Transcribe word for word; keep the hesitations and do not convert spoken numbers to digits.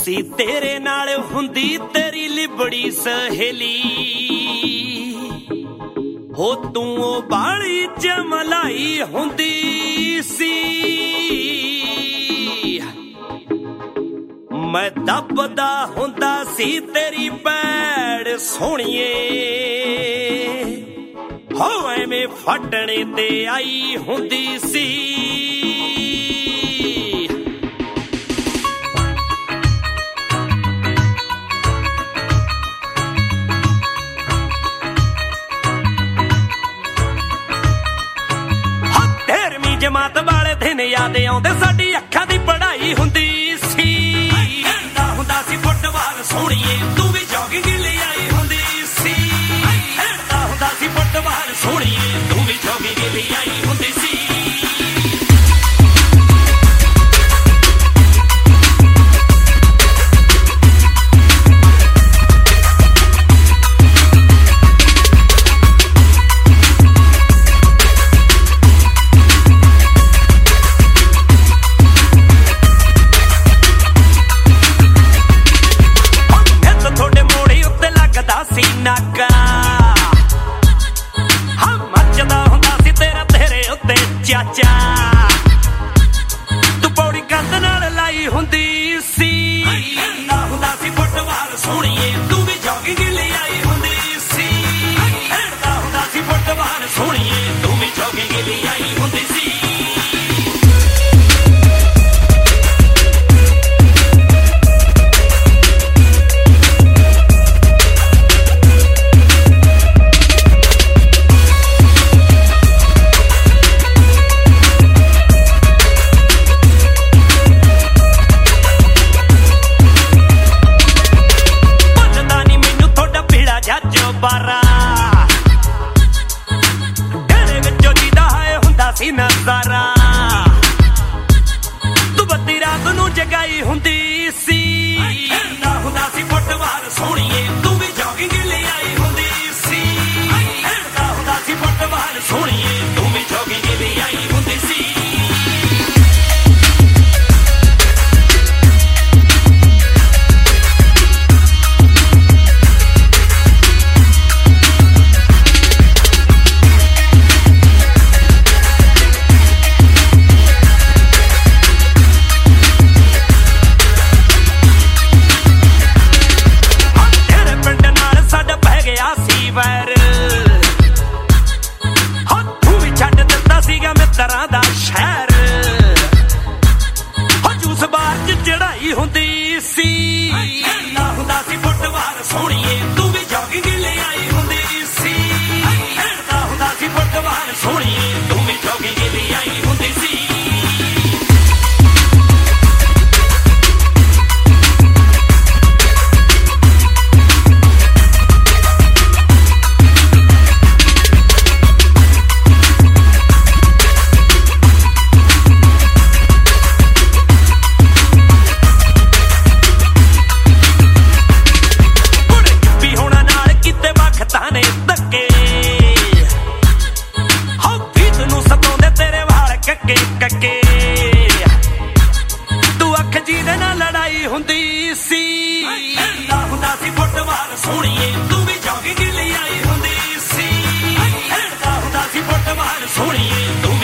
ਸੀ ਤੇਰੇ ਨਾਲ ਹੁੰਦੀ ਤੇਰੀ ਲਿਬੜੀ ਸਹੇਲੀ ਹੋ ਤੂੰ ਉਹ ਬਾਲੀ ਜਮਲਾਈ ਹੁੰਦੀ ਸੀ ਮੈਂ ਦੱਬਦਾ ਹੁੰਦਾ ਸੀ ਤੇਰੀ ਪੈੜ ਸੋਹਣੀਏ ਹੋ ਐਵੇਂ ਫਟਣੇ ਤੇ ਆਈ ਹੁੰਦੀ ਸੀ ਜਮਾਤ ਵਾਲੇ ਦਿਨ ਯਾਦ ਆਉਂਦੇ ਸਾਡੀ ਅੱਖਾਂ ਦੀ ਪੜ੍ਹਾਈ ਹੁੰਦੀ ਸੀ ਖੇਡਦਾ ਹੁੰਦਾ ਸੀ ਫੁੱਟਬਾਲ ਸੋਹਣੀਏ ਤੂੰ ਵੀ ਜੋਗਿੰਗ ਲਈ ਆਈ ਹੁੰਦੀ ਸੀ ਖੇਡਦਾ ਹੁੰਦਾ ਸੀ ਫੁੱਟਬਾਲ ਸੋਹਣੀਏ ਤੂੰ ਵੀ ਜੋਗਿੰਗ ਲਈ ਆਈ ਹੁੰਦੀ ਸੀ ਨਾਗਾ ਹਾਂ ਮੱਚਦਾ ਹੁੰਦਾ ਸੀ ਤੇਰਾ ਤੇਰੇ ਉੱਤੇ ਚਾਚਾ ਤੂੰ ਪੌੜੀ ਕੰਧ ਨਾਲ ਲਾਈ ਹੁੰਦੀ ਸੀ ਖੇਡਦਾ ਹੁੰਦਾ ਸੀ ਫੁੱਟਬਾਲ ਸੋਹਣੀਏ ਤੂੰ ਵੀ ਜੋਗਿੰਗ ਲਈ ਆਈ ਹੁੰਦੀ ਸੀ ਖੇਡਦਾ ਹੁੰਦਾ ਸੀ ਫੁੱਟਬਾਲ ਸੋਹਣੀਏ ਤੂੰ ਵੀ ਜੋਗਿੰਗ ਲਈ ਆਈ ਹੁੰਦੀ ਸੀ ਡੇਰੇ ਵਿੱਚੋਂ ਜੀਦਾ ਹੈ ਹੁੰਦਾ ਸੀ ਨਜ਼ਾਰਾ ਤੂੰ ਬੱਤੀ ਰਾਤ ਨੂੰ ਜਗਾਈ ਹੁੰਦੀ ਸੀ ਖੇਡਦਾ ਹੁੰਦਾ ਸੀ ਫੁੱਟਬਾਲ ਸੋਹਣੀਏ ਤੂੰ ਵੀ ਜੋਗਿੰਗ ਲਈ ਆਈ ਹੁੰਦੀ ਸੀ ਖੇਡਦਾ ਹੁੰਦਾ ਸੀ ਫੁੱਟਬਾਲ ਸੋਹਣੀਏ ਤੂੰ ਵੀ ਜੋਗਿੰਗ ਲਈ ਆਈ ਹੁੰਦੀ ਸੀ ਤਰ੍ਹਾਂ ਦਾ ਸ਼ਹਿਰ ਹੋ ਜੂਸ ਬਾਰ ਚ ਚੜਾਈ ਹੁੰਦੀ ਸੀ ਖੇਡਦਾ ਹੁੰਦਾ ਸੀ ਫੁੱਟਬਾਲ ਸੋਹਣੀਏ ਤੂੰ ਵੀ ਜੋਗਿੰਗ ਲਈ ਆਈ ਹੁੰਦੀ ਸੀ ਖੇਡਦਾ ਹੁੰਦਾ ਸੀ ਫੁੱਟਬਾਲ ਸੋਹਣੀਏ ਤੂੰ ਵੀ ਜੋਗਿੰਗ ਲਈ ਆਈ ਹੁੰਦੀ ਸੀ ਕੱਕੇ ਤੂੰ ਅੱਖ ਜਿਹਦੇ ਨਾਲ ਲੜਾਈ ਹੁੰਦੀ ਸੀ ਖੇਡਦਾ ਹੁੰਦਾ ਸੀ ਫੁੱਟਬਾਲ ਸੋਹਣੀਏ ਤੂੰ ਵੀ ਜੋਗਿੰਗ ਲਈ ਆਈ ਹੁੰਦੀ ਸੀ ਖੇਡਦਾ ਹੁੰਦਾ ਸੀ ਫੁੱਟਬਾਲ ਸੋਹਣੀਏ ਤੂੰ